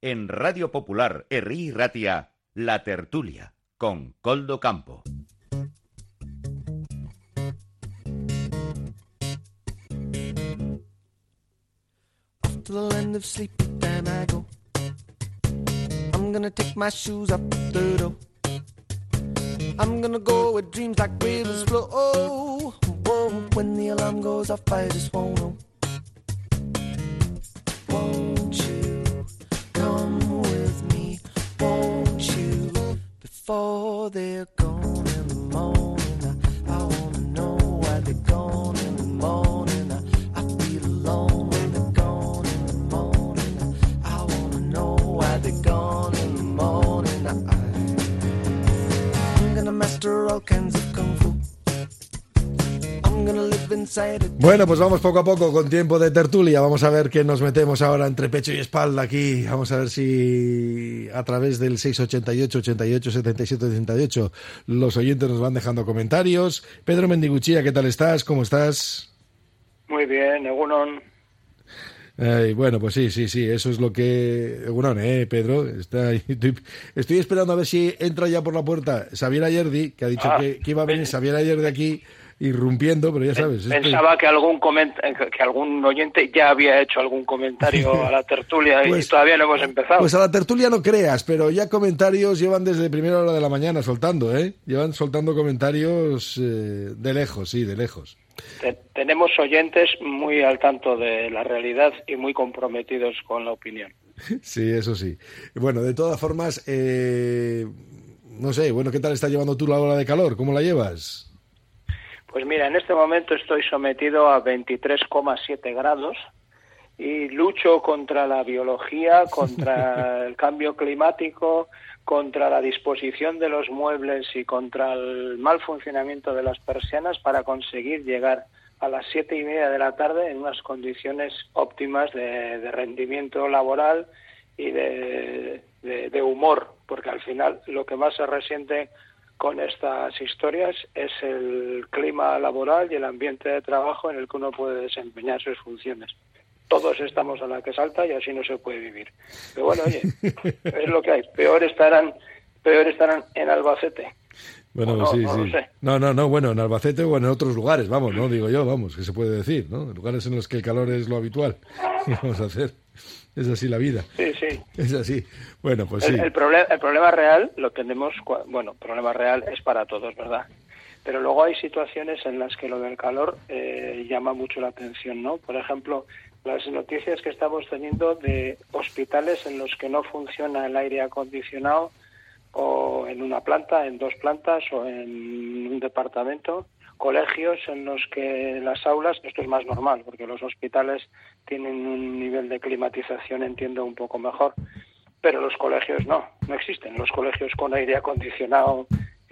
En Radio Popular, Herri Ratia, La Tertulia, con Coldo Campo. To the land of sleepy time I go. I'm gonna take my shoes off the door. I'm gonna go where dreams like rivers flow. Oh, when the alarm goes off, I just won't know. Won't you come with me? Won't you? Before they're gone in the morning, I wanna know why they're gone in the morning. I feel alone when they're gone in the morning. I wanna know why they're gone in the morning. I'm gonna master all kinds of kung fu. Bueno, pues vamos poco a poco con tiempo de tertulia. Vamos a ver qué nos metemos ahora entre pecho y espalda aquí. Vamos a ver si a través del 688 88 77 88 los oyentes nos van dejando comentarios. Pedro Mendiguchía, ¿qué tal estás? ¿Cómo estás? Muy bien, Egunon. Bueno, pues sí, eso es lo que... Egunon, Pedro, estoy esperando a ver si entra ya por la puerta Xavier Ayerdi, que ha dicho que iba a venir Xavier Ayerdi aquí irrumpiendo, pero ya sabes. Pensaba que algún oyente ya había hecho algún comentario a la tertulia pues, y todavía no hemos empezado. Pues a la tertulia no creas, pero ya comentarios llevan desde primera hora de la mañana soltando, Llevan soltando comentarios de lejos, sí, de lejos. Tenemos oyentes muy al tanto de la realidad y muy comprometidos con la opinión. Sí, eso sí. Bueno, de todas formas, no sé, bueno, ¿qué tal está llevando tú la ola de calor? ¿Cómo la llevas? Pues mira, en este momento estoy sometido a 23,7 grados y lucho contra la biología, contra el cambio climático, contra la disposición de los muebles y contra el mal funcionamiento de las persianas para conseguir llegar a las 7:30 de la tarde en unas condiciones óptimas de rendimiento laboral y de humor, porque al final lo que más se resiente con estas historias es el clima laboral y el ambiente de trabajo en el que uno puede desempeñar sus funciones. Todos estamos a la que salta y así no se puede vivir. Pero bueno, oye, es lo que hay. Peor estarán en Albacete. Bueno, no, sí. No sé. No, bueno, en Albacete o en otros lugares, vamos, no digo yo, vamos, que se puede decir, ¿no? Lugares en los que el calor es lo habitual. ¿Qué vamos a hacer? Es así la vida. Sí. Es así. Bueno, pues sí. El problema real lo tenemos, problema real es para todos, ¿verdad? Pero luego hay situaciones en las que lo del calor llama mucho la atención, ¿no? Por ejemplo, las noticias que estamos teniendo de hospitales en los que no funciona el aire acondicionado o en una planta, en dos plantas o en un departamento, colegios en los que las aulas, esto es más normal porque los hospitales tienen un nivel de climatización, entiendo, un poco mejor, pero los colegios no existen, los colegios con aire acondicionado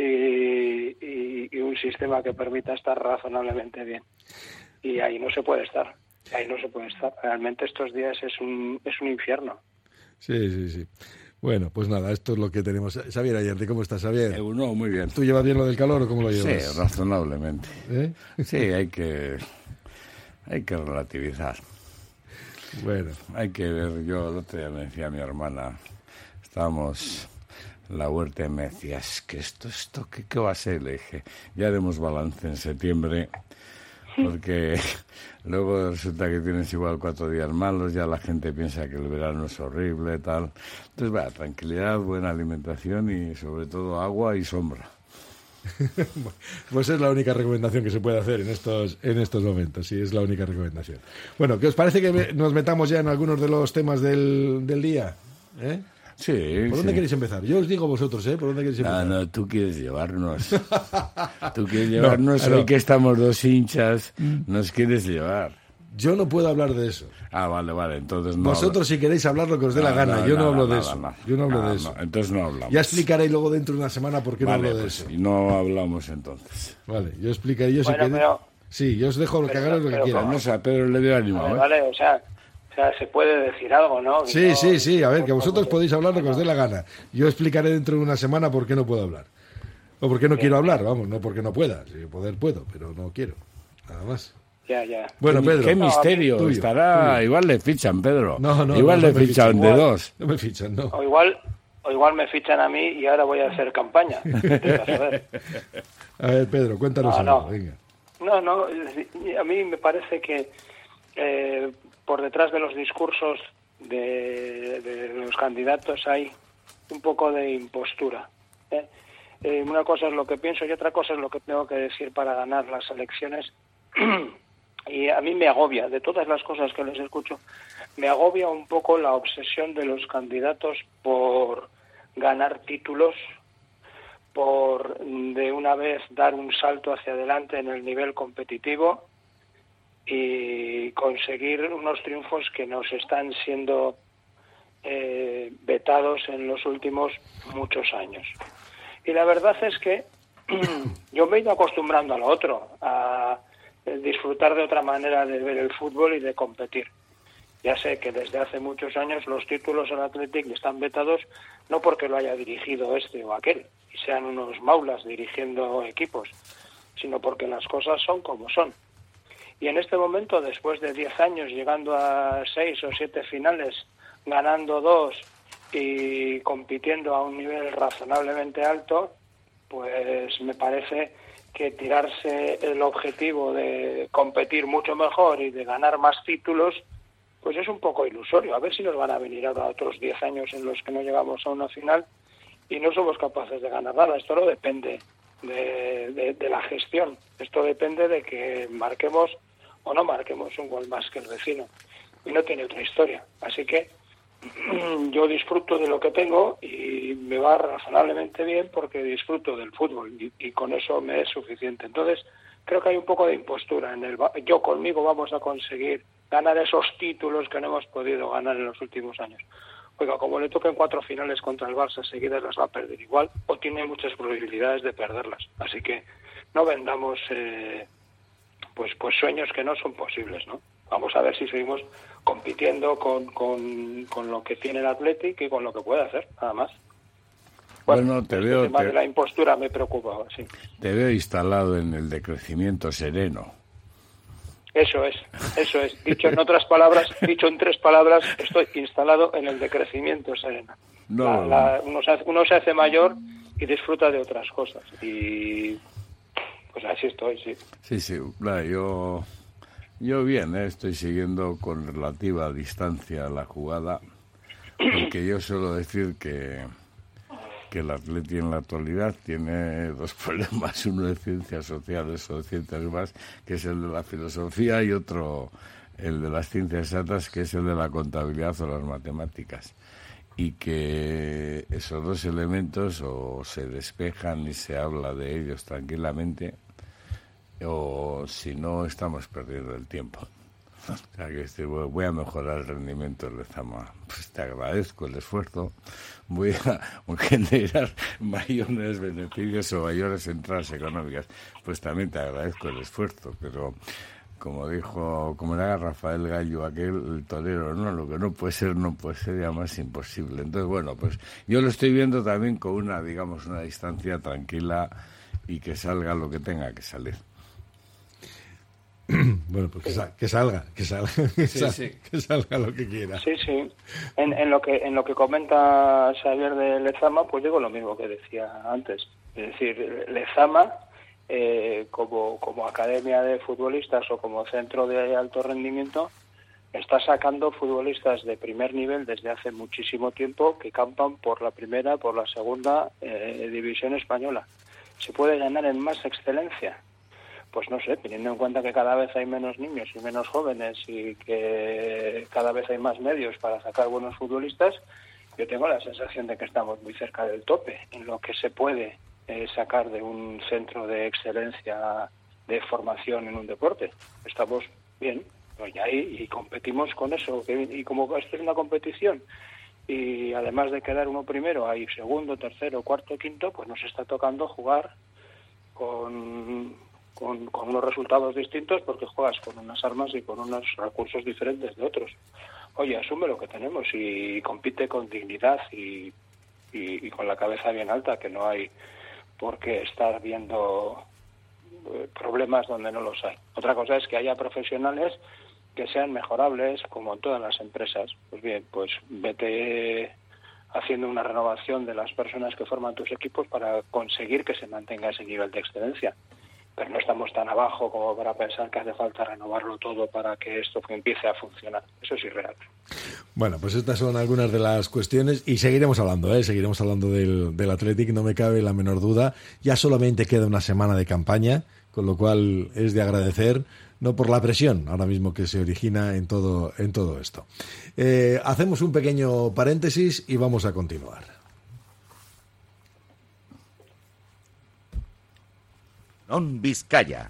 y un sistema que permita estar razonablemente bien. Y ahí no se puede estar. Realmente estos días es un infierno. Sí. Bueno, pues nada, esto es lo que tenemos. Xavier Ayerdi, ¿cómo estás, Xavier? No, muy bien. ¿Tú llevas bien lo del calor o cómo lo llevas? Sí, razonablemente. Sí, hay que relativizar. Bueno. Hay que ver, yo el otro día me decía mi hermana, estábamos en la huerta y me decía, es que esto ¿qué va a ser? Le dije, ya haremos balance en septiembre, porque luego resulta que tienes igual 4 días malos, ya la gente piensa que el verano es horrible, tal. Entonces, tranquilidad, buena alimentación y sobre todo agua y sombra. Pues es la única recomendación que se puede hacer en estos momentos, sí, es la única recomendación. Bueno, ¿qué os parece que nos metamos ya en algunos de los temas del día? Sí. ¿Por dónde queréis empezar? Yo os digo vosotros, ¿por dónde queréis empezar? No, tú quieres llevarnos. Hoy que estamos dos hinchas, nos quieres llevar. Yo no puedo hablar de eso. Vale, entonces no. Vosotros si queréis hablar lo que os dé la gana, yo no hablo de eso. Yo no hablo de eso. Entonces no hablamos. Ya explicaré luego dentro de una semana por qué no hablo de eso. Y no hablamos entonces. Vale, yo explicaré. Yo sí, yo os dejo que hagáis lo que quieran. No sé, Pedro le dio ánimo. Vale, o sea, se puede decir algo, ¿no? Sí, a ver, que vosotros podéis hablar lo que os dé la gana. Yo explicaré dentro de una semana por qué no puedo hablar. O por qué no quiero hablar, vamos, no porque no pueda. Si poder puedo, pero no quiero. Nada más. Ya. Bueno, Pedro. Qué misterio. tuyo. Igual le fichan, Pedro. No, igual le me fichan de igual, 2. No me fichan, no. O igual me fichan a mí y ahora voy a hacer campaña. A ver, Pedro, cuéntanos algo, venga. No, a mí me parece que por detrás de los discursos de los candidatos hay un poco de impostura. Una cosa es lo que pienso y otra cosa es lo que tengo que decir para ganar las elecciones. Y a mí me agobia, de todas las cosas que les escucho, me agobia un poco la obsesión de los candidatos por ganar títulos, por de una vez dar un salto hacia adelante en el nivel competitivo y conseguir unos triunfos que nos están siendo vetados en los últimos muchos años. Y la verdad es que yo me he ido acostumbrando a lo otro, a disfrutar de otra manera de ver el fútbol y de competir. Ya sé que desde hace muchos años los títulos al Athletic están vetados no porque lo haya dirigido este o aquel y sean unos maulas dirigiendo equipos, sino porque las cosas son como son. Y en este momento, después de 10 años, llegando a 6 o 7 finales, ganando 2 y compitiendo a un nivel razonablemente alto, pues me parece que tirarse el objetivo de competir mucho mejor y de ganar más títulos, pues es un poco ilusorio. A ver si nos van a venir ahora otros 10 años en los que no llegamos a una final y no somos capaces de ganar nada. Esto no depende de la gestión. Esto depende de que marquemos o no marquemos un gol más que el vecino. Y no tiene otra historia. Así que yo disfruto de lo que tengo y me va razonablemente bien porque disfruto del fútbol y con eso me es suficiente. Entonces, creo que hay un poco de impostura en yo conmigo vamos a conseguir ganar esos títulos que no hemos podido ganar en los últimos años. Oiga, como le toquen 4 finales contra el Barça seguidas, las va a perder igual o tiene muchas probabilidades de perderlas. Así que no vendamos pues sueños que no son posibles, ¿no? Vamos a ver si seguimos compitiendo con lo que tiene el Athletic y con lo que puede hacer, nada más. Bueno, te veo... El tema de la impostura me preocupa, sí. Te veo instalado en el decrecimiento sereno. Eso es. Dicho en 3 palabras, estoy instalado en el decrecimiento sereno. Uno se hace mayor y disfruta de otras cosas. Y pues así estoy, sí. Sí, claro, yo bien, estoy siguiendo con relativa distancia la jugada, porque yo suelo decir que el Atleti en la actualidad tiene 2 problemas, uno de ciencias sociales o de ciencias más, que es el de la filosofía, y otro, el de las ciencias exactas, que es el de la contabilidad o las matemáticas. Y que esos 2 elementos o se despejan y se habla de ellos tranquilamente, o si no, estamos perdiendo el tiempo. O sea, que voy a mejorar el rendimiento del Lezama. Pues te agradezco el esfuerzo. Voy a generar mayores beneficios o mayores entradas económicas. Pues también te agradezco el esfuerzo, pero como le haga Rafael Gallo aquel, el torero, no, lo que no puede ser, y además es imposible. Entonces, bueno, pues yo lo estoy viendo también con una distancia tranquila y que salga lo que tenga que salir. Bueno, pues que salga lo que quiera. Sí. En lo que comenta Xavier de Lezama, pues digo lo mismo que decía antes. Es decir, Lezama, como academia de futbolistas o como centro de alto rendimiento, está sacando futbolistas de primer nivel desde hace muchísimo tiempo que campan por la primera, por la segunda división española. ¿Se puede ganar en más excelencia? Pues no sé, teniendo en cuenta que cada vez hay menos niños y menos jóvenes y que cada vez hay más medios para sacar buenos futbolistas, yo tengo la sensación de que estamos muy cerca del tope en lo que se puede sacar de un centro de excelencia de formación en un deporte. Estamos bien, pues ya ahí y competimos con eso. Y como esto es una competición y además de quedar uno primero, hay segundo, tercero, cuarto, quinto, pues nos está tocando jugar con unos resultados distintos porque juegas con unas armas y con unos recursos diferentes de otros. Oye, asume lo que tenemos y compite con dignidad y con la cabeza bien alta, que no hay por qué estar viendo problemas donde no los hay. Otra cosa es que haya profesionales que sean mejorables, como en todas las empresas. Pues bien, pues vete haciendo una renovación de las personas que forman tus equipos para conseguir que se mantenga ese nivel de excelencia. Pero no estamos tan abajo como para pensar que hace falta renovarlo todo para que esto empiece a funcionar. Eso es irreal. Bueno, pues estas son algunas de las cuestiones y seguiremos hablando del Athletic, no me cabe la menor duda. Ya solamente queda una semana de campaña, con lo cual es de agradecer, no por la presión ahora mismo que se origina en todo esto. Hacemos un pequeño paréntesis y vamos a continuar. Non Vizcaya.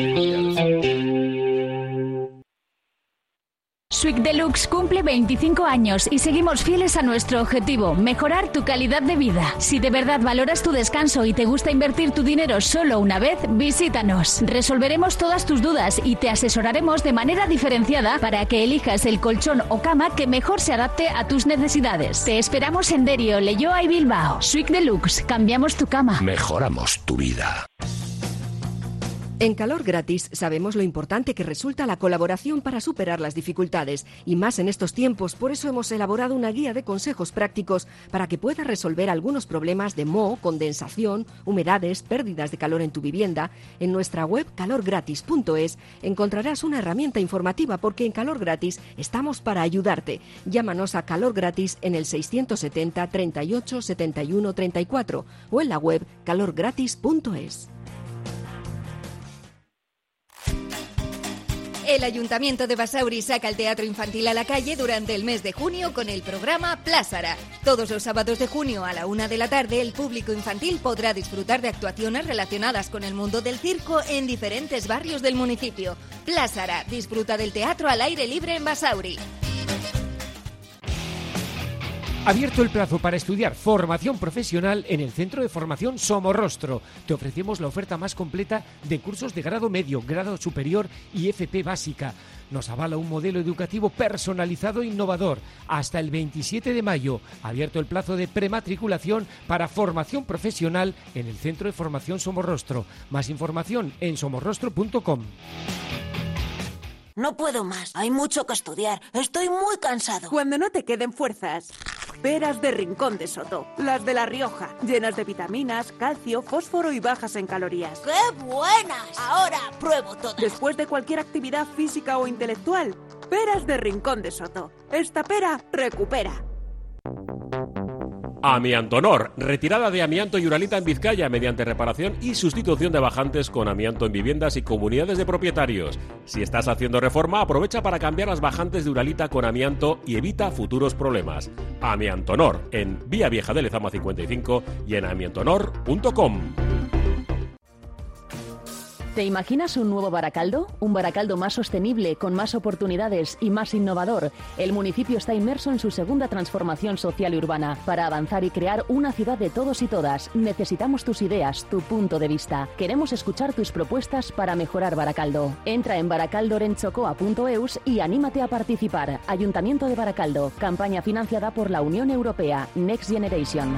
Sweet Deluxe cumple 25 años y seguimos fieles a nuestro objetivo, mejorar tu calidad de vida. Si de verdad valoras tu descanso y te gusta invertir tu dinero solo una vez, visítanos. Resolveremos todas tus dudas y te asesoraremos de manera diferenciada para que elijas el colchón o cama que mejor se adapte a tus necesidades. Te esperamos en Derio, Leioa y Bilbao. Sweet Deluxe, cambiamos tu cama. Mejoramos tu vida. En Calor Gratis sabemos lo importante que resulta la colaboración para superar las dificultades, y más en estos tiempos. Por eso hemos elaborado una guía de consejos prácticos para que puedas resolver algunos problemas de moho, condensación, humedades, pérdidas de calor en tu vivienda. En nuestra web calorgratis.es encontrarás una herramienta informativa, porque en Calor Gratis estamos para ayudarte. Llámanos a Calor Gratis en el 670 38 71 34 o en la web calorgratis.es. El Ayuntamiento de Basauri saca el teatro infantil a la calle durante el mes de junio con el programa Plásara. Todos los sábados de junio a la 1:00 p.m, el público infantil podrá disfrutar de actuaciones relacionadas con el mundo del circo en diferentes barrios del municipio. Plásara, disfruta del teatro al aire libre en Basauri. Abierto el plazo para estudiar formación profesional en el Centro de Formación Somorrostro. Te ofrecemos la oferta más completa de cursos de grado medio, grado superior y FP básica. Nos avala un modelo educativo personalizado e innovador. Hasta el 27 de mayo, abierto el plazo de prematriculación para formación profesional en el Centro de Formación Somorrostro. Más información en somorrostro.com. No puedo más, hay mucho que estudiar, estoy muy cansado. Cuando no te queden fuerzas, peras de Rincón de Soto, las de La Rioja, llenas de vitaminas, calcio, fósforo y bajas en calorías. ¡Qué buenas! Ahora pruebo todas. Después de cualquier actividad física o intelectual, peras de Rincón de Soto. Esta pera recupera. Amiantonor, retirada de amianto y uralita en Vizcaya mediante reparación y sustitución de bajantes con amianto en viviendas y comunidades de propietarios. Si estás haciendo reforma, aprovecha para cambiar las bajantes de uralita con amianto y evita futuros problemas. Amiantonor, en Vía Vieja de Lezama 55 y en amiantonor.com. ¿Te imaginas un nuevo Baracaldo? Un Baracaldo más sostenible, con más oportunidades y más innovador. El municipio está inmerso en su segunda transformación social y urbana. Para avanzar y crear una ciudad de todos y todas, necesitamos tus ideas, tu punto de vista. Queremos escuchar tus propuestas para mejorar Baracaldo. Entra en baracaldorenchocoa.eus y anímate a participar. Ayuntamiento de Baracaldo. Campaña financiada por la Unión Europea. Next Generation.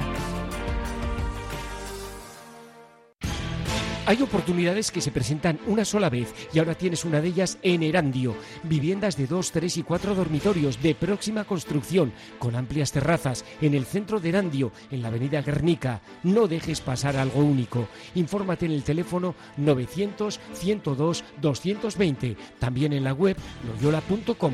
Hay oportunidades que se presentan una sola vez y ahora tienes una de ellas en Erandio. Viviendas de 2, 3 y 4 dormitorios de próxima construcción, con amplias terrazas, en el centro de Erandio, en la avenida Guernica. No dejes pasar algo único. Infórmate en el teléfono 900 102 220, también en la web loyola.com.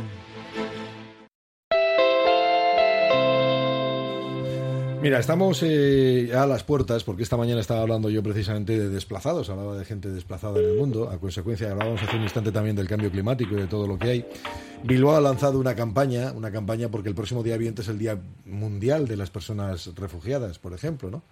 Mira, estamos a las puertas, porque esta mañana estaba hablando yo precisamente de desplazados, hablaba de gente desplazada en el mundo, a consecuencia hablábamos hace un instante también del cambio climático y de todo lo que hay. Bilbao ha lanzado una campaña porque el próximo día 20 es el Día Mundial de las Personas Refugiadas, por ejemplo, ¿no?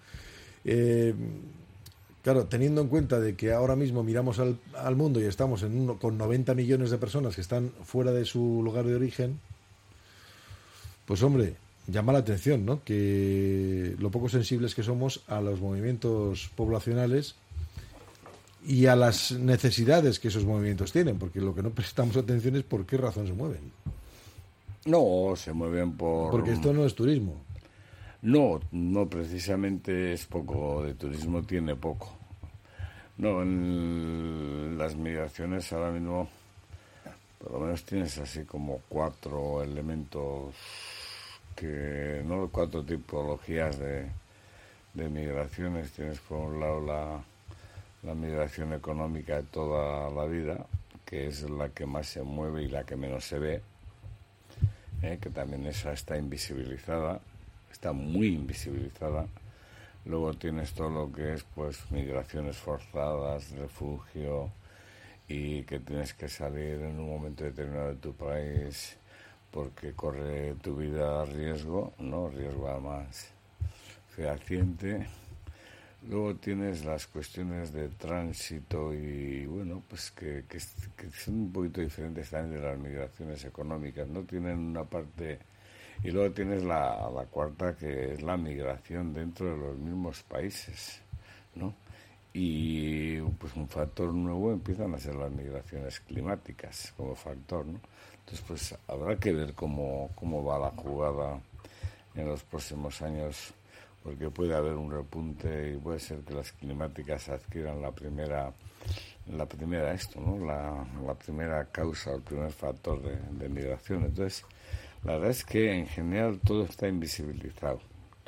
Claro, teniendo en cuenta de que ahora mismo miramos al mundo y estamos con 90 millones de personas que están fuera de su lugar de origen, pues hombre, llama la atención, ¿no?, que lo poco sensibles que somos a los movimientos poblacionales y a las necesidades que esos movimientos tienen, porque lo que no prestamos atención es por qué razón se mueven. No, se mueven porque esto no es turismo. No, precisamente es poco de turismo, tiene poco. No, en las migraciones ahora mismo, por lo menos tienes así como 4 elementos ¿no? 4 tipologías de migraciones. Tienes por un lado la migración económica de toda la vida, que es la que más se mueve y la que menos se ve, que también esa está invisibilizada, está muy invisibilizada. Luego tienes todo lo que es pues migraciones forzadas, refugio, y que tienes que salir en un momento determinado de tu país porque corre tu vida riesgo, ¿no? Riesgo además fehaciente. Luego tienes las cuestiones de tránsito y, bueno, pues que son un poquito diferentes también de las migraciones económicas, ¿no? Tienen una parte... Y luego tienes la cuarta, que es la migración dentro de los mismos países, ¿no? Y pues un factor nuevo empiezan a ser las migraciones climáticas como factor, ¿no? Entonces pues habrá que ver cómo va la jugada en los próximos años, porque puede haber un repunte y puede ser que las climáticas adquieran la primera esto, ¿no? La primera causa, el primer factor de migración. Entonces la verdad es que en general todo está invisibilizado.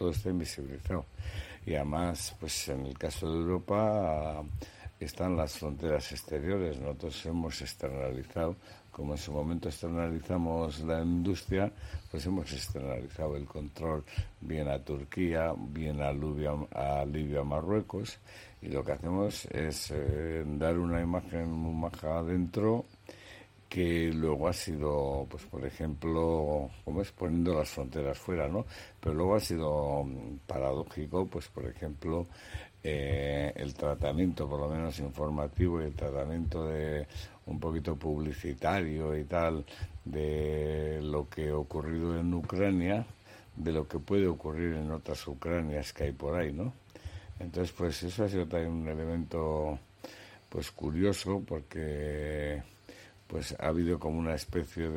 Y además, pues en el caso de Europa están las fronteras exteriores. Nosotros hemos externalizado, como en su momento externalizamos la industria, pues hemos externalizado el control bien a Turquía, bien a Libia, Marruecos, y lo que hacemos es dar una imagen muy maja adentro, que luego ha sido, pues por ejemplo, como es poniendo las fronteras fuera, ¿no? Pero luego ha sido paradójico, pues por ejemplo, el tratamiento, por lo menos informativo, y el tratamiento de un poquito publicitario y tal, de lo que ha ocurrido en Ucrania, de lo que puede ocurrir en otras Ucranias que hay por ahí, ¿no? Entonces, pues eso ha sido también un elemento, pues curioso, porque... pues ha habido como una especie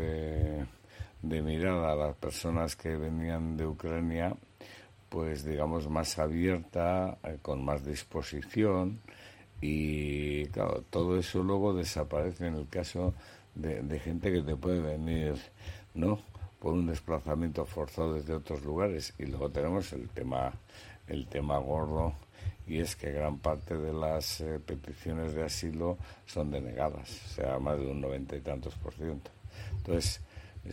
de mirada a las personas que venían de Ucrania, pues digamos más abierta, con más disposición, y claro, todo eso luego desaparece en el caso de gente que te puede venir, ¿no?, por un desplazamiento forzado desde otros lugares. Y luego tenemos el tema gordo, y es que gran parte de las peticiones de asilo son denegadas, o sea, más de un 90 y tantos %. Entonces,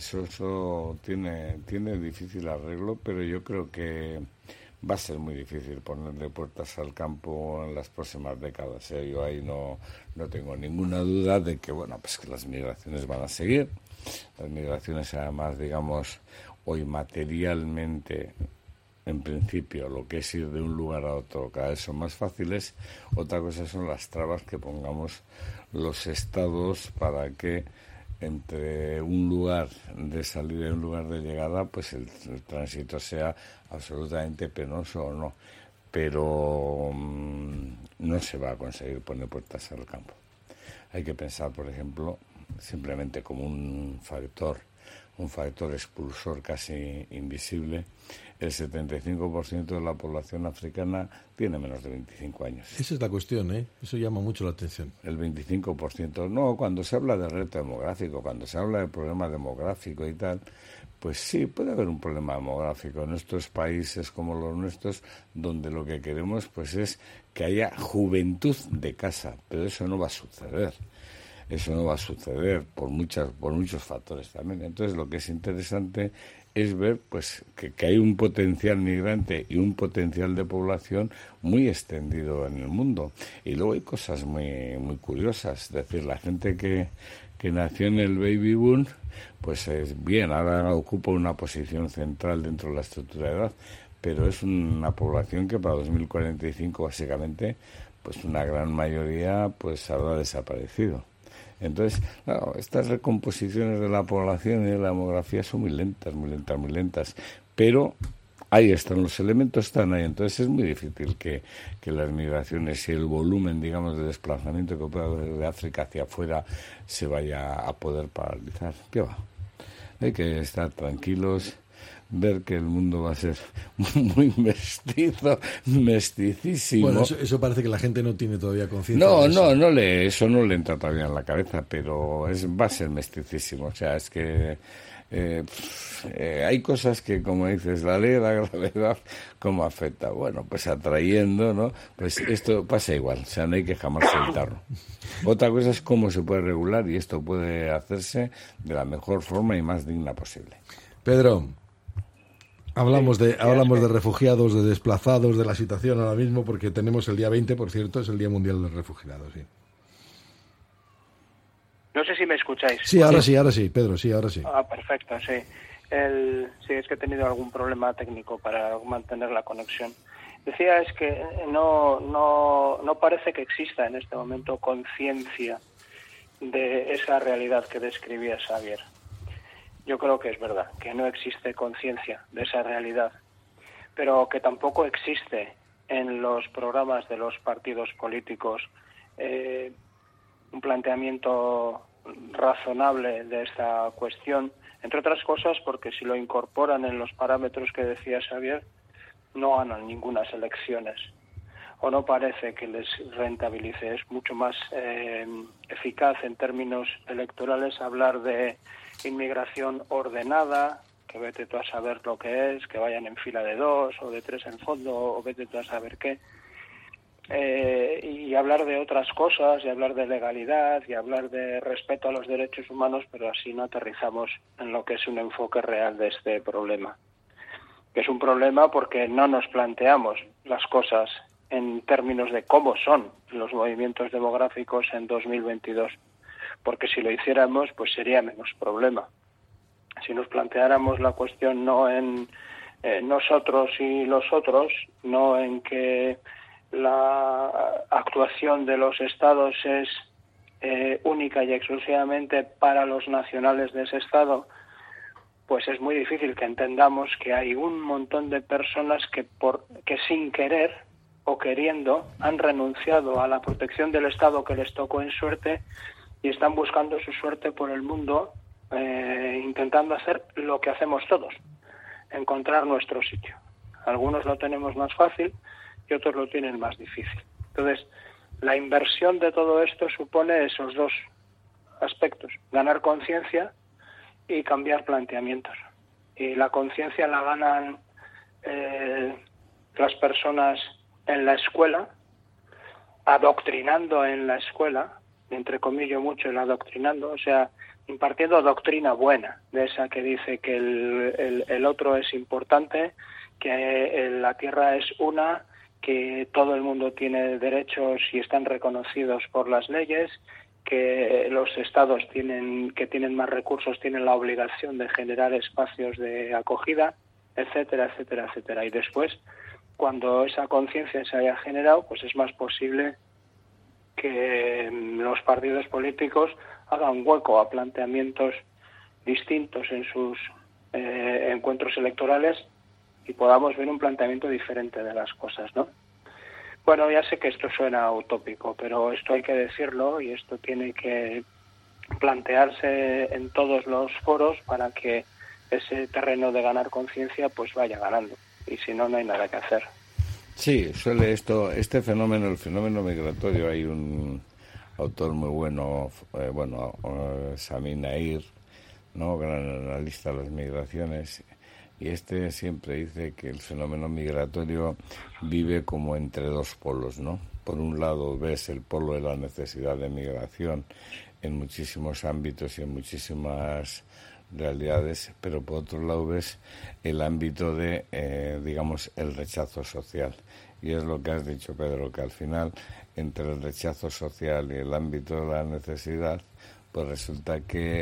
eso tiene difícil arreglo, pero yo creo que va a ser muy difícil ponerle puertas al campo en las próximas décadas. Yo ahí no tengo ninguna duda de que, bueno, pues que las migraciones van a seguir. Las migraciones, además, digamos, hoy materialmente, en principio, lo que es ir de un lugar a otro cada vez son más fáciles. Otra cosa son las trabas que pongamos los estados para que entre un lugar de salida y un lugar de llegada, pues el tránsito sea absolutamente penoso o no. Pero no se va a conseguir poner puertas al campo. Hay que pensar, por ejemplo, simplemente como un factor expulsor casi invisible. El 75% de la población africana tiene menos de 25 años. Esa es la cuestión, ¿eh? Eso llama mucho la atención. El 25%. No, cuando se habla de reto demográfico, cuando se habla de problema demográfico y tal, pues sí, puede haber un problema demográfico en estos países como los nuestros, donde lo que queremos pues es que haya juventud de casa, pero eso no va a suceder. Eso no va a suceder por muchos factores también. Entonces, lo que es interesante es ver pues que hay un potencial migrante y un potencial de población muy extendido en el mundo. Y luego hay cosas muy muy curiosas. Es decir, la gente que nació en el baby boom, pues es bien, ahora ocupa una posición central dentro de la estructura de edad, pero es una población que para 2045 básicamente, pues una gran mayoría pues habrá desaparecido. Entonces, claro, estas recomposiciones de la población y de la demografía son muy lentas, pero ahí están, los elementos están ahí. Entonces es muy difícil que las migraciones y el volumen, digamos, de desplazamiento que pueda haber de África hacia afuera se vaya a poder paralizar. ¿Qué va? Hay que estar tranquilos. ver que el mundo va a ser muy mestizo, mesticísimo. Bueno, eso parece que la gente no tiene todavía conciencia. Eso no le entra todavía en la cabeza, pero va a ser mesticísimo. O sea, es que hay cosas que, como dices, la ley de la gravedad, ¿cómo afecta? Bueno, pues atrayendo, ¿no? Pues esto pasa igual, o sea, no hay que jamás soltarlo. Otra cosa es cómo se puede regular, y esto puede hacerse de la mejor forma y más digna posible. Pedro, hablamos de refugiados, de desplazados, de la situación ahora mismo, porque tenemos el día 20, por cierto, es el Día Mundial de los Refugiados, sí. No sé si me escucháis. Sí, ahora sí, Pedro, sí, ahora sí. Ah, perfecto, sí. Sí, es que he tenido algún problema técnico para mantener la conexión. Decía, es que no parece que exista en este momento conciencia de esa realidad que describía Xavier. Yo creo que es verdad, que no existe conciencia de esa realidad, pero que tampoco existe en los programas de los partidos políticos un planteamiento razonable de esta cuestión, entre otras cosas porque si lo incorporan en los parámetros que decía Xavier, no ganan ninguna elecciones o no parece que les rentabilice. Es mucho más eficaz en términos electorales hablar de inmigración ordenada, que vete tú a saber lo que es, que vayan en fila de 2 o de 3 en fondo, o vete tú a saber qué, y hablar de otras cosas, y hablar de legalidad, y hablar de respeto a los derechos humanos, pero así no aterrizamos en lo que es un enfoque real de este problema. Que es un problema porque no nos planteamos las cosas en términos de cómo son los movimientos demográficos en 2022, porque si lo hiciéramos, pues sería menos problema. Si nos planteáramos la cuestión no en nosotros y los otros, no en que la actuación de los estados es única y exclusivamente para los nacionales de ese estado, pues es muy difícil que entendamos que hay un montón de personas que sin querer o queriendo han renunciado a la protección del Estado que les tocó en suerte y están buscando su suerte por el mundo, intentando hacer lo que hacemos todos, encontrar nuestro sitio. Algunos lo tenemos más fácil y otros lo tienen más difícil. Entonces, la inversión de todo esto supone esos dos aspectos: ganar conciencia y cambiar planteamientos. Y la conciencia la ganan las personas en la escuela, adoctrinando en la escuela, entre comillas mucho el adoctrinando, o sea, impartiendo doctrina buena, de esa que dice que el otro es importante, que la tierra es una, que todo el mundo tiene derechos y están reconocidos por las leyes, que los estados que tienen más recursos tienen la obligación de generar espacios de acogida, etcétera, etcétera, etcétera. Y después, cuando esa conciencia se haya generado, pues es más posible que los partidos políticos hagan hueco a planteamientos distintos en sus encuentros electorales y podamos ver un planteamiento diferente de las cosas, ¿no? Bueno, ya sé que esto suena utópico, pero esto hay que decirlo y esto tiene que plantearse en todos los foros para que ese terreno de ganar conciencia pues vaya ganando. Y si no, no hay nada que hacer. Sí, este fenómeno, el fenómeno migratorio, hay un autor muy bueno, Sami Nair, ¿no?, gran analista de las migraciones, y este siempre dice que el fenómeno migratorio vive como entre dos polos, ¿no? Por un lado ves el polo de la necesidad de migración en muchísimos ámbitos y en muchísimas realidades, pero por otro lado ves el ámbito de, el rechazo social. Y es lo que has dicho, Pedro, que al final, entre el rechazo social y el ámbito de la necesidad, pues resulta que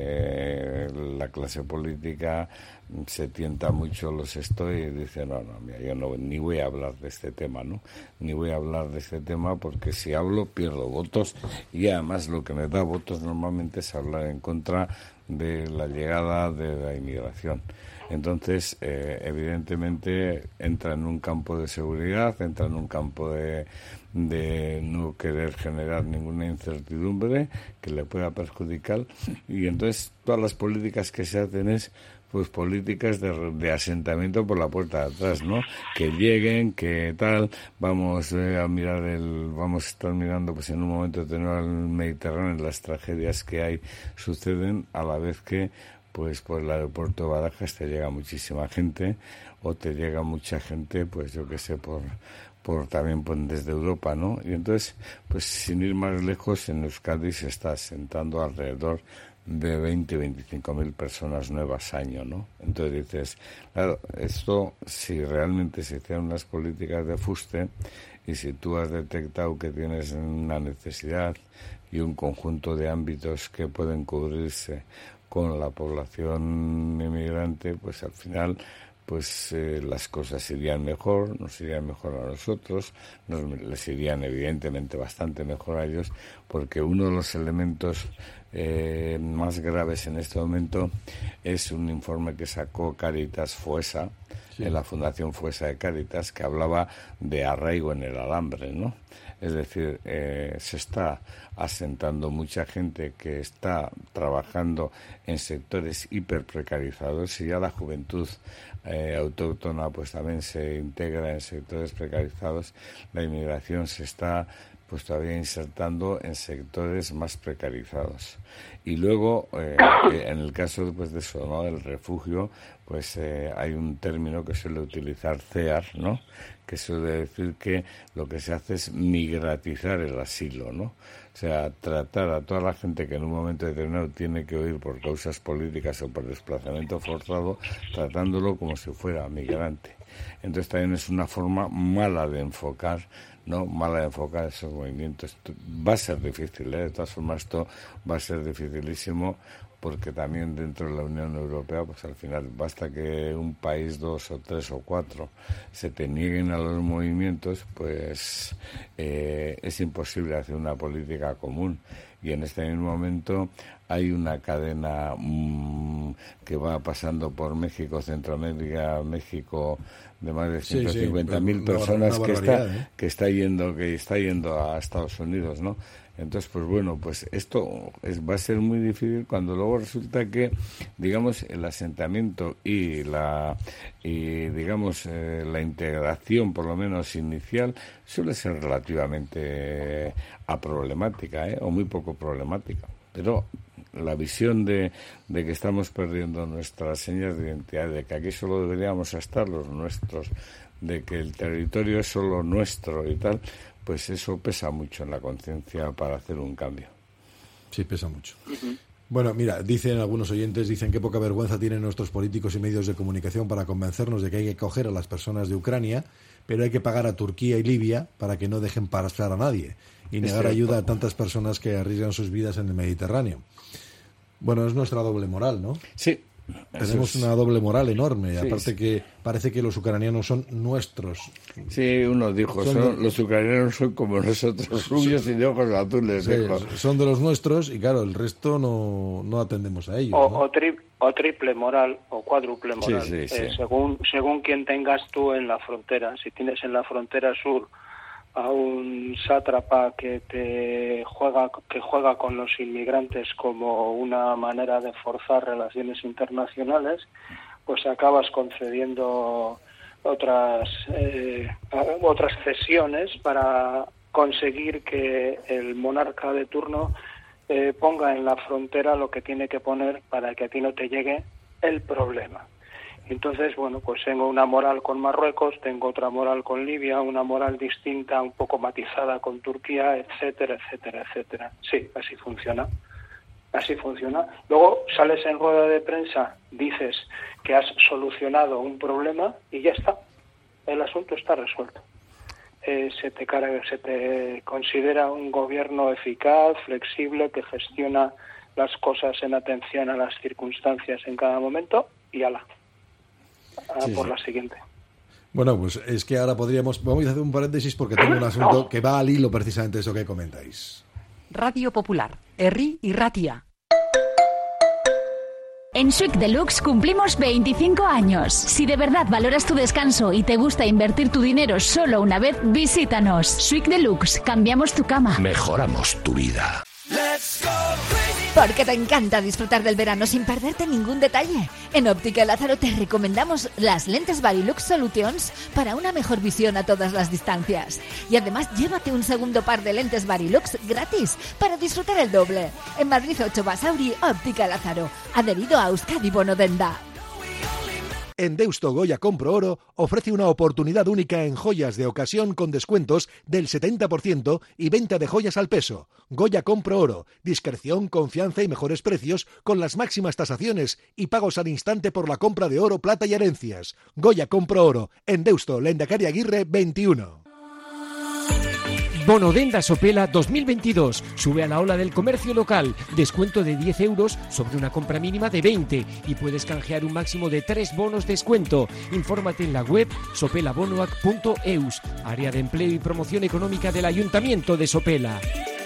la clase política se tienta mucho los y dice, no, mira, yo ni voy a hablar de este tema, ¿no? Ni voy a hablar de este tema porque si hablo pierdo votos, y además lo que me da votos normalmente es hablar en contra de la llegada de la inmigración. Entonces, evidentemente, entra en un campo de seguridad, entra en un campo de no querer generar ninguna incertidumbre que le pueda perjudicar, y entonces todas las políticas que se hacen es pues políticas de asentamiento por la puerta de atrás, ¿no? Que lleguen, que tal, vamos a estar mirando pues en un momento determinado el Mediterráneo, las tragedias que hay suceden a la vez que pues por el aeropuerto de Barajas te llega muchísima gente, o te llega mucha gente, pues yo qué sé, por también desde Europa, ¿no? Y entonces, pues sin ir más lejos, en Euskadi se está asentando alrededor de 20-25 mil personas nuevas año, ¿no? Entonces dices, claro, esto, si realmente se hicieran unas políticas de fuste, y si tú has detectado que tienes una necesidad y un conjunto de ámbitos que pueden cubrirse con la población inmigrante, pues al final pues las cosas irían mejor, nos irían mejor a nosotros, les irían evidentemente bastante mejor a ellos, porque uno de los elementos más graves en este momento es un informe que sacó Cáritas Foesa, en la Fundación Foesa de Cáritas, que hablaba de arraigo en el alambre, ¿no? Es decir, se está asentando mucha gente que está trabajando en sectores hiperprecarizados, y ya la juventud autóctona pues también se integra en sectores precarizados. La inmigración se está pues todavía insertando en sectores más precarizados. Y luego, en el caso pues de eso, ¿no?, del refugio, pues hay un término que suele utilizar CEAR, ¿no?, que suele decir que lo que se hace es migratizar el asilo, ¿no? O sea, tratar a toda la gente que en un momento determinado tiene que huir por causas políticas o por desplazamiento forzado, tratándolo como si fuera migrante. Entonces también es una forma mala de enfocar, ¿no? Mala de enfocar esos movimientos. Va a ser difícil, ¿eh? De todas formas, esto va a ser dificilísimo, porque también dentro de la Unión Europea, pues al final basta que un país, 2 o 3 o 4 se te nieguen a los movimientos, pues es imposible hacer una política común. Y en este mismo momento hay una cadena que va pasando por México, Centroamérica, México, de más de 150.000 personas que está yendo a Estados Unidos, ¿no? Entonces, pues bueno, pues esto va a ser muy difícil cuando luego resulta que, digamos, el asentamiento y la integración, por lo menos inicial, suele ser relativamente aproblemática, o muy poco problemática. Pero la visión de que estamos perdiendo nuestras señas de identidad, de que aquí solo deberíamos estar los nuestros, de que el territorio es solo nuestro y tal, pues eso pesa mucho en la conciencia para hacer un cambio. Sí, pesa mucho. Bueno, mira, dicen algunos oyentes, dicen que poca vergüenza tienen nuestros políticos y medios de comunicación para convencernos de que hay que coger a las personas de Ucrania, pero hay que pagar a Turquía y Libia para que no dejen pasar a nadie y negar ayuda a tantas personas que arriesgan sus vidas en el Mediterráneo. Bueno, es nuestra doble moral, ¿no? Sí. Tenemos una doble moral enorme, sí, aparte que parece que los ucranianos son nuestros. Sí, uno dijo, los ucranianos son como nosotros, rubios y de ojos azules. Sí, son de los nuestros y claro, el resto no atendemos a ellos. O triple moral o cuádruple moral, sí. según quien tengas tú en la frontera. Si tienes en la frontera sur a un sátrapa que juega con los inmigrantes como una manera de forzar relaciones internacionales, pues acabas concediendo otras cesiones para conseguir que el monarca de turno ponga en la frontera lo que tiene que poner para que a ti no te llegue el problema. Entonces, bueno, pues tengo una moral con Marruecos, tengo otra moral con Libia, una moral distinta, un poco matizada con Turquía, etcétera, etcétera, etcétera. Sí, así funciona. Así funciona. Luego sales en rueda de prensa, dices que has solucionado un problema y ya está. El asunto está resuelto. Se te considera un gobierno eficaz, flexible, que gestiona las cosas en atención a las circunstancias en cada momento y ala. La siguiente. Bueno, pues es que ahora vamos a hacer un paréntesis porque tengo un asunto que va al hilo precisamente de eso que comentáis. Radio Popular, Herri y Ratia. En Swick Deluxe cumplimos 25 años. Si de verdad valoras tu descanso y te gusta invertir tu dinero solo una vez, visítanos. Swick Deluxe, cambiamos tu cama. Mejoramos tu vida. Let's go crazy. Porque te encanta disfrutar del verano sin perderte ningún detalle. En Óptica Lázaro te recomendamos las lentes Varilux Solutions para una mejor visión a todas las distancias. Y además llévate un segundo par de lentes Varilux gratis para disfrutar el doble. En Madrid 8 Basauri, Óptica Lázaro. Adherido a Euskadi Bono Denda. En Deusto Goya Compro Oro ofrece una oportunidad única en joyas de ocasión con descuentos del 70% y venta de joyas al peso. Goya Compro Oro, discreción, confianza y mejores precios con las máximas tasaciones y pagos al instante por la compra de oro, plata y herencias. Goya Compro Oro, en Deusto, Lehendakari Aguirre 21. Bonodenda Sopela 2022. Sube a la ola del comercio local. Descuento de 10 euros sobre una compra mínima de 20 y puedes canjear un máximo de 3 bonos descuento. Infórmate en la web sopelabonoac.eus, área de empleo y promoción económica del Ayuntamiento de Sopela.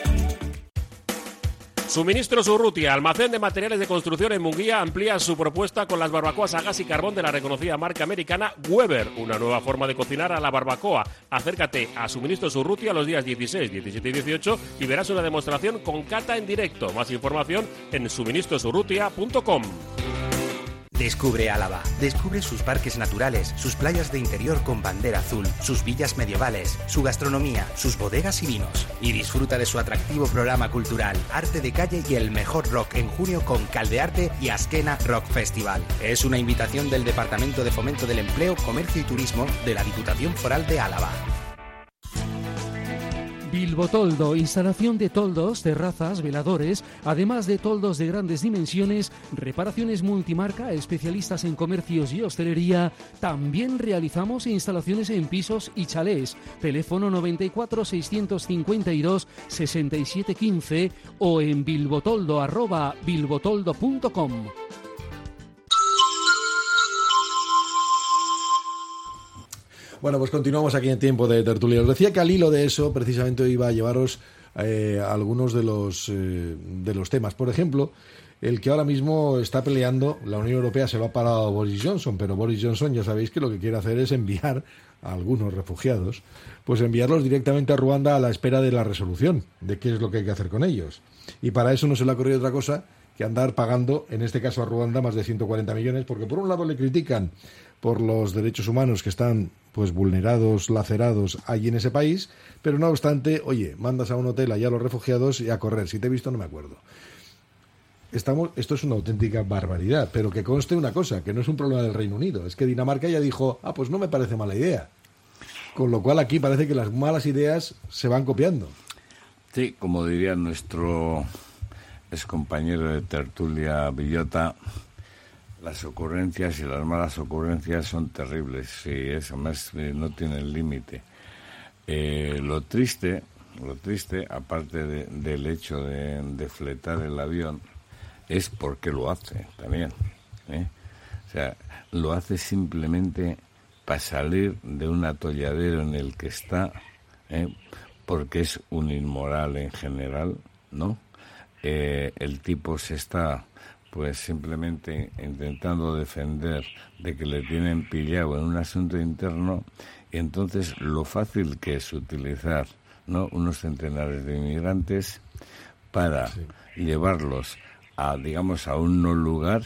Suministros Urrutia, almacén de materiales de construcción en Munguía, amplía su propuesta con las barbacoas a gas y carbón de la reconocida marca americana Weber, una nueva forma de cocinar a la barbacoa. Acércate a Suministros Urrutia los días 16, 17 y 18 y verás una demostración con cata en directo. Más información en suministrosurrutia.com. Descubre Álava, descubre sus parques naturales, sus playas de interior con bandera azul, sus villas medievales, su gastronomía, sus bodegas y vinos. Y disfruta de su atractivo programa cultural, arte de calle y el mejor rock en junio con Caldearte y Azkena Rock Festival. Es una invitación del Departamento de Fomento del Empleo, Comercio y Turismo de la Diputación Foral de Álava. Bilbotoldo, instalación de toldos, terrazas, veladores, además de toldos de grandes dimensiones, reparaciones multimarca, especialistas en comercios y hostelería. También realizamos instalaciones en pisos y chalés. Teléfono 94 652 6715 o en bilbotoldo@bilbotoldo.com. Bueno, pues continuamos aquí en tiempo de tertulia. Os decía que al hilo de eso, precisamente iba a llevaros algunos de los temas. Por ejemplo, el que ahora mismo está peleando, la Unión Europea se va para Boris Johnson, pero Boris Johnson ya sabéis que lo que quiere hacer es enviar a algunos refugiados, pues enviarlos directamente a Ruanda a la espera de la resolución, de qué es lo que hay que hacer con ellos. Y para eso no se le ha ocurrido otra cosa que andar pagando, en este caso a Ruanda, más de 140 millones, porque por un lado le critican por los derechos humanos que están pues vulnerados, lacerados allí en ese país, pero no obstante, oye, mandas a un hotel allá a los refugiados y a correr, si te he visto no me acuerdo. Esto es una auténtica barbaridad, pero que conste una cosa, que no es un problema del Reino Unido, es que Dinamarca ya dijo, pues no me parece mala idea, con lo cual aquí parece que las malas ideas se van copiando. Sí, como diría nuestro excompañero de tertulia Villota, las ocurrencias y las malas ocurrencias son terribles, sí, eso más no tienen límite. Lo triste, aparte del hecho de fletar el avión, es porque lo hace también. O sea, lo hace simplemente para salir de un atolladero en el que está, porque es un inmoral en general, ¿no? El tipo se está pues simplemente intentando defender de que le tienen pillado en un asunto interno, y entonces lo fácil que es utilizar, ¿no?, unos centenares de inmigrantes para llevarlos a, digamos, a un no lugar,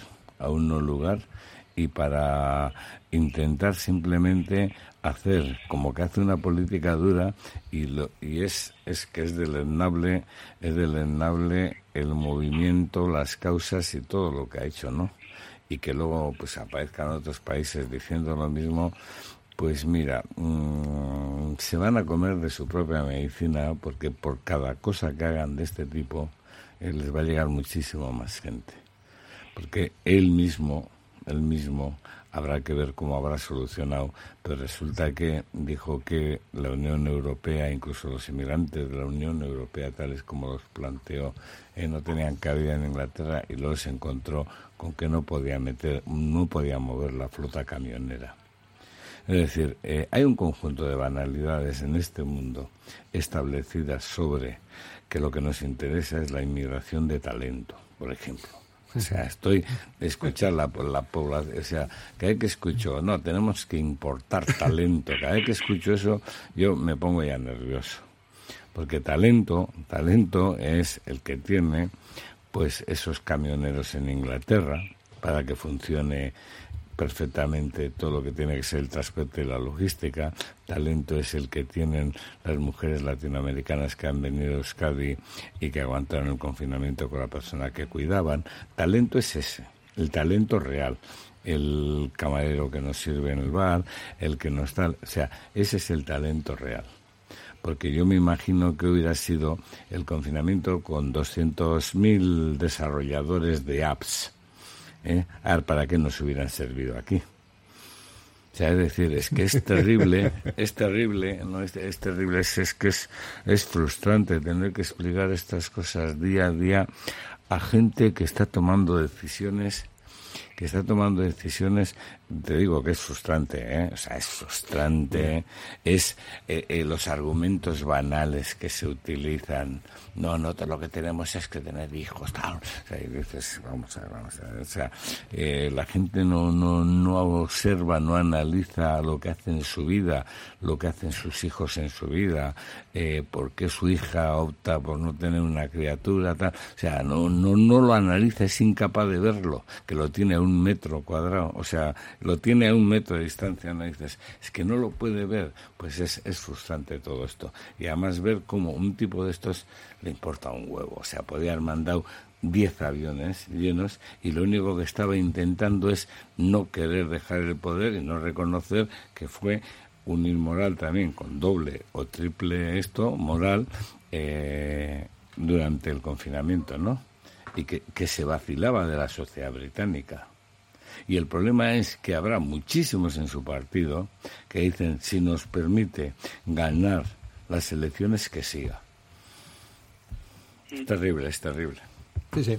y para intentar simplemente hacer como que hace una política dura, y es que es deleznable el movimiento, las causas y todo lo que ha hecho, ¿no? Y que luego pues aparezcan otros países diciendo lo mismo, pues mira, se van a comer de su propia medicina, porque por cada cosa que hagan de este tipo les va a llegar muchísimo más gente, porque él mismo habrá que ver cómo habrá solucionado, pero resulta que dijo que la Unión Europea, incluso los inmigrantes de la Unión Europea, tales como los planteó, no tenían cabida en Inglaterra, y luego se encontró con que no podía mover la flota camionera. Es decir, hay un conjunto de banalidades en este mundo establecidas sobre que lo que nos interesa es la inmigración de talento, por ejemplo. O sea, estoy de escuchar la población, o sea, cada vez que escucho, no, tenemos que importar talento, cada vez que escucho eso, yo me pongo ya nervioso. Porque talento es el que tiene, pues esos camioneros en Inglaterra, para que funcione perfectamente todo lo que tiene que ser el transporte y la logística. Talento es el que tienen las mujeres latinoamericanas que han venido a Euskadi y que aguantaron el confinamiento con la persona que cuidaban. Talento es ese, el talento real. El camarero que nos sirve en el bar, el que no está... O sea, ese es el talento real. Porque yo me imagino que hubiera sido el confinamiento con 200.000 desarrolladores de apps. A ver, ¿para qué nos hubieran servido aquí? O sea, es decir, es que es terrible, no es terrible, es que es frustrante tener que explicar estas cosas día a día a gente que está tomando decisiones, te digo que es frustrante, o sea, es frustrante, es los argumentos banales que se utilizan, no, todo lo que tenemos es que tener hijos, tal, o sea, y dices, vamos a ver, o sea, la gente no observa, no analiza lo que hace en su vida, lo que hacen sus hijos en su vida, por qué su hija opta por no tener una criatura, tal, o sea, no lo analiza, es incapaz de verlo, que lo tiene a 1 metro cuadrado, o sea, lo tiene a 1 metro de distancia, no dices, es que no lo puede ver, pues es frustrante todo esto. Y además ver cómo un tipo de estos le importa un huevo, o sea, podía haber mandado 10 aviones llenos y lo único que estaba intentando es no querer dejar el poder y no reconocer que fue un inmoral también, con doble o triple moral, durante el confinamiento, ¿no? Y que se vacilaba de la sociedad británica. Y el problema es que habrá muchísimos en su partido que dicen, si nos permite ganar las elecciones, que siga. Es terrible. Sí.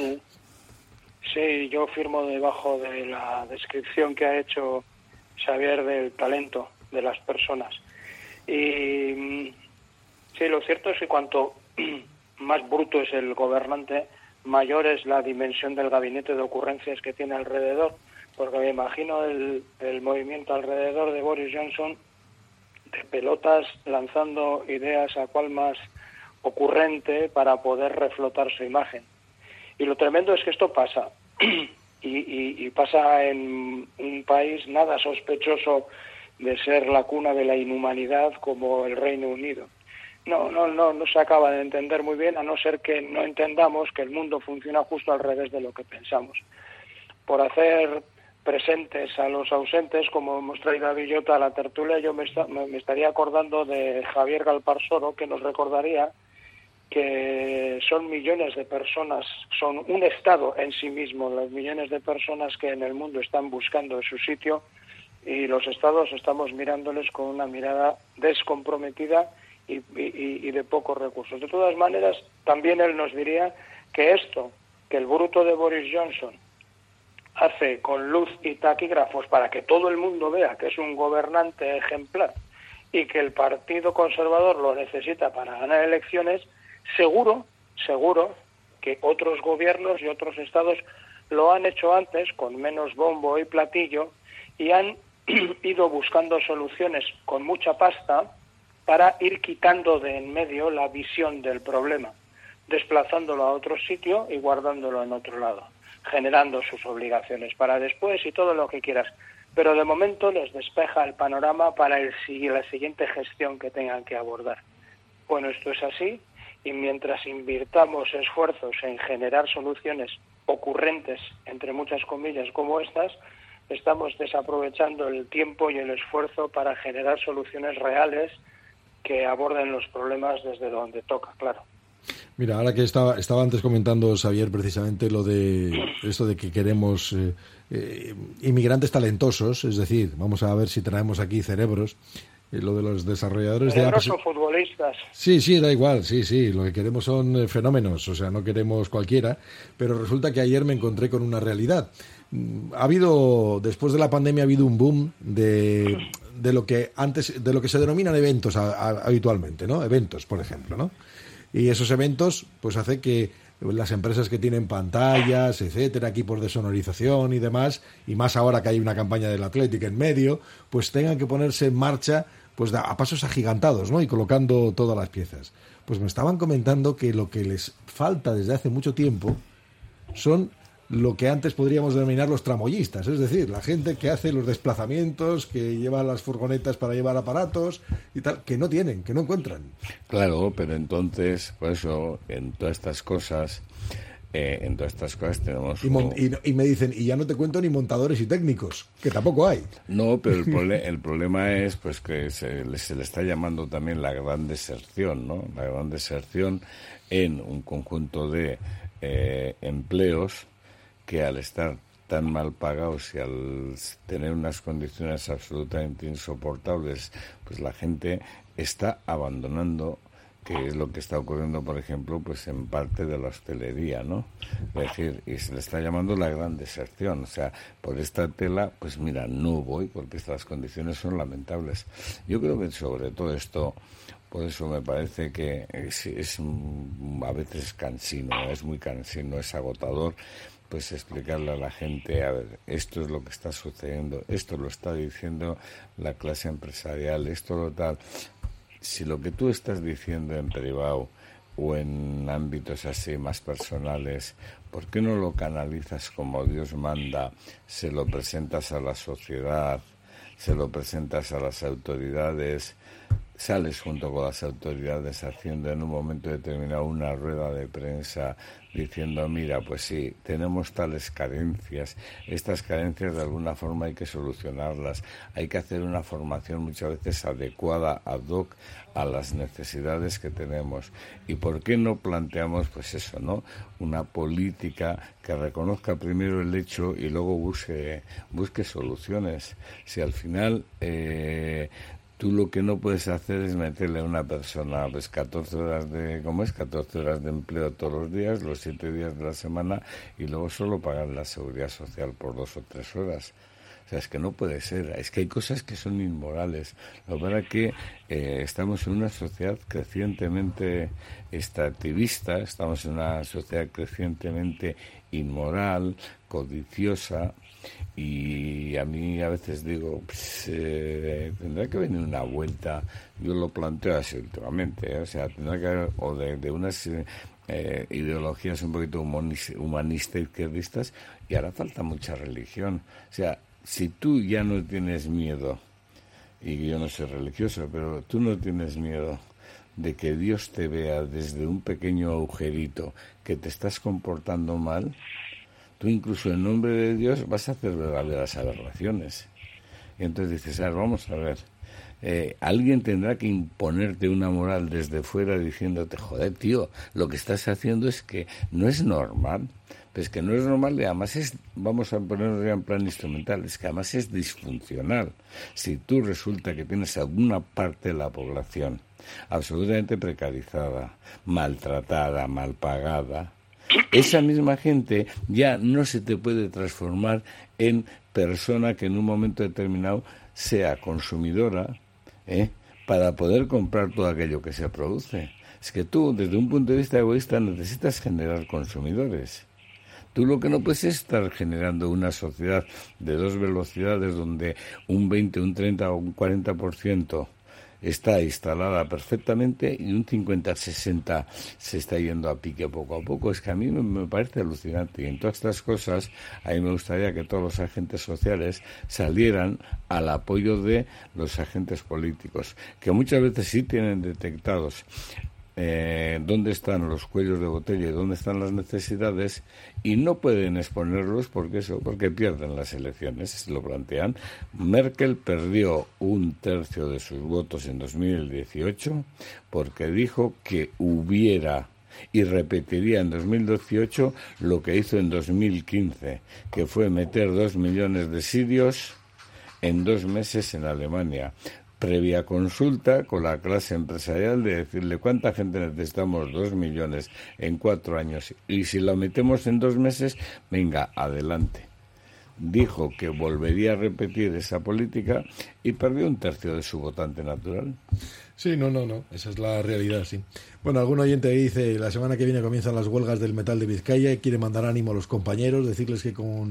Sí, yo firmo debajo de la descripción que ha hecho Xavier del talento de las personas. Y sí, lo cierto es que cuanto más bruto es el gobernante, mayor es la dimensión del gabinete de ocurrencias que tiene alrededor, porque me imagino el movimiento alrededor de Boris Johnson de pelotas lanzando ideas a cual más ocurrente para poder reflotar su imagen. Y lo tremendo es que esto pasa, y pasa en un país nada sospechoso de ser la cuna de la inhumanidad como el Reino Unido. No se acaba de entender muy bien, a no ser que no entendamos que el mundo funciona justo al revés de lo que pensamos. Por hacer presentes a los ausentes, como hemos traído a Villota a la tertulia, yo me estaría acordando de Javier Galparsoro, que nos recordaría que son millones de personas, son un Estado en sí mismo, las millones de personas que en el mundo están buscando su sitio, y los Estados estamos mirándoles con una mirada descomprometida y de pocos recursos. De todas maneras, también él nos diría que esto, que el bruto de Boris Johnson hace con luz y taquígrafos para que todo el mundo vea que es un gobernante ejemplar y que el Partido Conservador lo necesita para ganar elecciones, seguro que otros gobiernos y otros estados lo han hecho antes con menos bombo y platillo y han ido buscando soluciones con mucha pasta para ir quitando de en medio la visión del problema, desplazándolo a otro siguiente y guardándolo en otro lado, generando sus obligaciones para después y todo lo que quieras. Pero de momento les despeja el panorama para la siguiente gestión que tengan que abordar. Bueno, esto es así, y mientras invirtamos esfuerzos en generar soluciones ocurrentes, entre muchas comillas, como estas, estamos desaprovechando el tiempo y el esfuerzo para generar soluciones reales que aborden los problemas desde donde toca, claro. Mira, ahora que estaba antes comentando, Xavier, precisamente lo de esto de que queremos inmigrantes talentosos, es decir, vamos a ver si traemos aquí cerebros, lo de los desarrolladores de apps. Cerebros o futbolistas. Sí, da igual, sí, lo que queremos son fenómenos, o sea, no queremos cualquiera, pero resulta que ayer me encontré con una realidad. Después de la pandemia ha habido un boom de lo que se denominan eventos habitualmente, ¿no? Eventos, por ejemplo, ¿no? Y esos eventos, pues hace que las empresas que tienen pantallas, etcétera, equipos de sonorización y demás, y más ahora que hay una campaña del Athletic en medio, pues tengan que ponerse en marcha pues a pasos agigantados, ¿no? Y colocando todas las piezas. Pues me estaban comentando que lo que les falta desde hace mucho tiempo son lo que antes podríamos denominar los tramoyistas, es decir, la gente que hace los desplazamientos, que lleva las furgonetas para llevar aparatos y tal, que no tienen, que no encuentran. Claro, pero entonces, por eso, en todas estas cosas tenemos... Y me dicen, y ya no te cuento ni montadores y técnicos, que tampoco hay. No, pero el problema es pues que se le está llamando también la gran deserción, ¿no? La gran deserción en un conjunto de empleos que al estar tan mal pagados y al tener unas condiciones absolutamente insoportables, pues la gente está abandonando, que es lo que está ocurriendo, por ejemplo, pues en parte de la hostelería, ¿no? Es decir, y se le está llamando la gran deserción. O sea, por esta tela, pues mira, no voy porque estas condiciones son lamentables. Yo creo que sobre todo esto, por eso me parece que es a veces cansino, es muy cansino, es agotador, pues explicarle a la gente, a ver, esto es lo que está sucediendo, esto lo está diciendo la clase empresarial, esto lo tal. Si lo que tú estás diciendo en privado o en ámbitos así más personales, ¿por qué no lo canalizas como Dios manda? Se lo presentas a la sociedad, se lo presentas a las autoridades, sales junto con las autoridades haciendo en un momento determinado una rueda de prensa diciendo, mira, pues sí, tenemos tales carencias, estas carencias de alguna forma hay que solucionarlas, hay que hacer una formación muchas veces adecuada, ad hoc, a las necesidades que tenemos. ¿Y por qué no planteamos, pues eso, ¿no? Una política que reconozca primero el hecho y luego busque soluciones? Si al final tú lo que no puedes hacer es meterle a una persona pues 14 horas de empleo todos los días, los 7 días de la semana, y luego solo pagar la seguridad social por 2 o 3 horas. O sea, es que no puede ser. Es que hay cosas que son inmorales. Lo que pasa es que estamos en una sociedad crecientemente extractivista, estamos en una sociedad crecientemente inmoral, codiciosa, y a mí a veces digo, pues, tendrá que venir una vuelta. Yo lo planteo así últimamente, o sea, tendrá que haber o de unas ideologías un poquito humanistas, izquierdistas, y hará falta mucha religión. O sea, si tú ya no tienes miedo, y yo no soy religioso, pero tú no tienes miedo de que Dios te vea desde un pequeño agujerito que te estás comportando mal, tú incluso en nombre de Dios vas a hacer verdaderas aberraciones. Y entonces dices, vamos a ver, alguien tendrá que imponerte una moral desde fuera diciéndote, joder, tío, lo que estás haciendo es que no es normal. Pues que no es normal y además vamos a ponerlo ya en plan instrumental, es que además es disfuncional. Si tú resulta que tienes alguna parte de la población absolutamente precarizada, maltratada, mal pagada, esa misma gente ya no se te puede transformar en persona que en un momento determinado sea consumidora, para poder comprar todo aquello que se produce. Es que tú, desde un punto de vista egoísta, necesitas generar consumidores. Tú lo que no puedes es estar generando una sociedad de 2 velocidades donde un 20, un 30 o un 40% está instalada perfectamente y un 50-60 se está yendo a pique poco a poco. Es que a mí me parece alucinante. Y en todas estas cosas, a mí me gustaría que todos los agentes sociales salieran al apoyo de los agentes políticos, que muchas veces sí tienen detectados dónde están los cuellos de botella y dónde están las necesidades, y no pueden exponerlos porque pierden las elecciones. Se lo plantean. Merkel perdió 1/3 de sus votos en 2018 porque dijo que hubiera y repetiría en 2018 lo que hizo en 2015, que fue meter 2 millones de sirios en 2 meses en Alemania, previa consulta con la clase empresarial de decirle cuánta gente necesitamos, 2 millones en 4 años, y si lo metemos en 2 meses, venga, adelante. Dijo que volvería a repetir esa política y perdió 1/3 de su votante natural. Sí, no, esa es la realidad, sí. Bueno, algún oyente dice, la semana que viene comienzan las huelgas del metal de Vizcaya y quiere mandar ánimo a los compañeros, decirles que con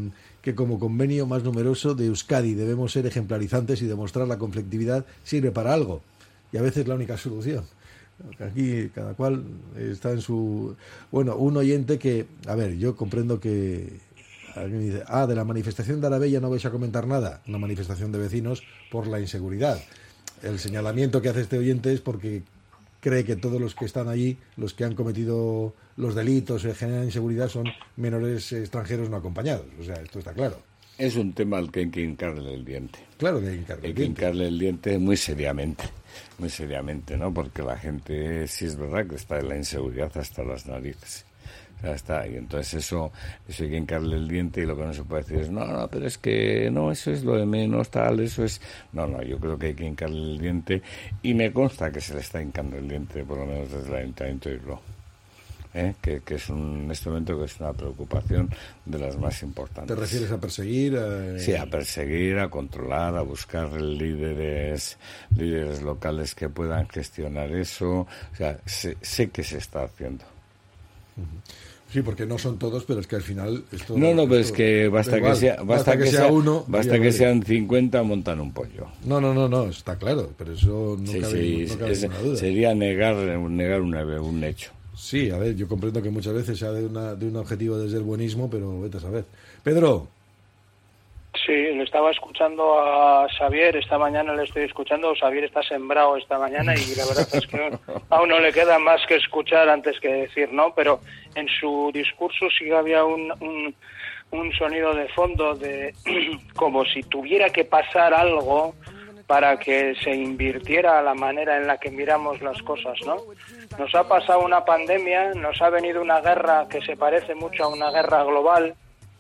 que como convenio más numeroso de Euskadi debemos ser ejemplarizantes y demostrar la conflictividad sirve para algo, y a veces la única solución. Aquí cada cual está en su... Bueno, un oyente que... A ver, yo comprendo que... Alguien dice, de la manifestación de Arabella no vais a comentar nada. Una manifestación de vecinos por la inseguridad. El señalamiento que hace este oyente es porque cree que todos los que están allí, los que han cometido los delitos y generan inseguridad, son menores extranjeros no acompañados. O sea, esto está claro. Es un tema al que hay que hincarle el diente. Claro que hay que hincarle el diente muy seriamente, ¿no? Porque la gente, sí es verdad que está en la inseguridad hasta las narices. Ya está, y entonces eso hay que hincarle el diente, y lo que no se puede decir es, no, pero es que no, eso es lo de menos, tal, eso es... No, yo creo que hay que hincarle el diente, y me consta que se le está hincando el diente, por lo menos desde el Ayuntamiento de Bilbao. Que es en este momento que es una preocupación de las más importantes. ¿Te refieres a perseguir? Sí, a perseguir, a controlar, a buscar líderes locales que puedan gestionar eso. O sea, sé que se está haciendo. Sí, porque no son todos, pero es que al final... pero es que basta que sea uno... Basta que sean 50, montan un pollo. No, está claro, pero eso no cabe ninguna duda. Sería negar un hecho. Sí, a ver, yo comprendo que muchas veces sea de un objetivo desde el buenismo, pero vete a saber. Pedro. Sí, le estaba escuchando a Xavier, esta mañana le estoy escuchando. Xavier está sembrado esta mañana y la verdad es que a uno le queda más que escuchar antes que decir, ¿no? Pero en su discurso sí había un sonido de fondo de como si tuviera que pasar algo para que se invirtiera la manera en la que miramos las cosas, ¿no? Nos ha pasado una pandemia, nos ha venido una guerra que se parece mucho a una guerra global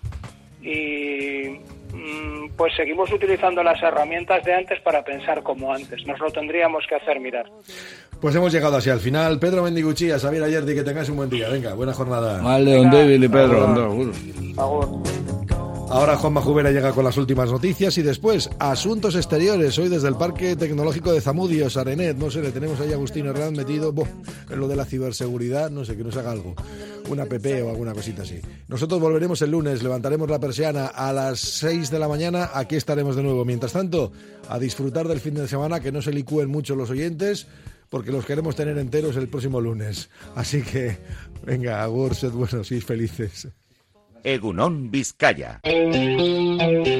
y pues seguimos utilizando las herramientas de antes para pensar como antes. Nos lo tendríamos que hacer mirar. Pues hemos llegado así al final. Pedro Mendiguchía, Xavier Ayerdi, que tengáis un buen día. Venga, buena jornada. Vale, don David y Pedro. Agur. Ahora Juanma Jubera llega con las últimas noticias y después Asuntos Exteriores, hoy desde el Parque Tecnológico de Zamudios, Arenet. No sé, le tenemos ahí a Agustín Herrán metido en lo de la ciberseguridad, no sé, que nos haga algo, una app o alguna cosita así. Nosotros volveremos el lunes, levantaremos la persiana a las 6 de la mañana, aquí estaremos de nuevo. Mientras tanto, a disfrutar del fin de semana, que no se licúen mucho los oyentes, porque los queremos tener enteros el próximo lunes. Así que, venga, agur, sed buenos y felices. Egunon Vizcaya.